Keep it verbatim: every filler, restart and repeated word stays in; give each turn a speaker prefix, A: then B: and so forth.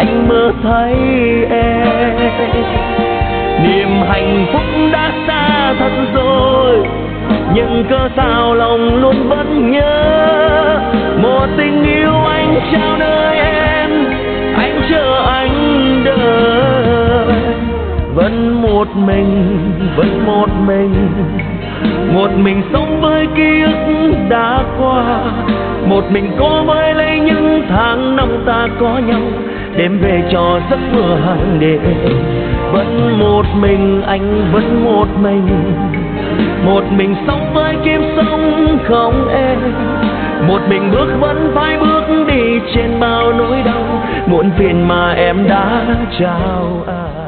A: anh mơ thấy em. Niềm hạnh phúc đã xa thật rồi, nhưng cớ sao lòng luôn vẫn nhớ một tình yêu anh trao nơi em. Anh chờ anh đợi, vẫn một mình, vẫn một mình, một mình sống với ký ức đã qua, một mình cố với lấy những tháng năm ta có nhau, đêm về cho giấc mơ hàng đêm. Vẫn một mình, anh vẫn một mình, một mình sống với kiếp sống không em. Một mình bước vẫn phải bước đi trên bao nỗi đau muộn phiền mà em đã trao ai.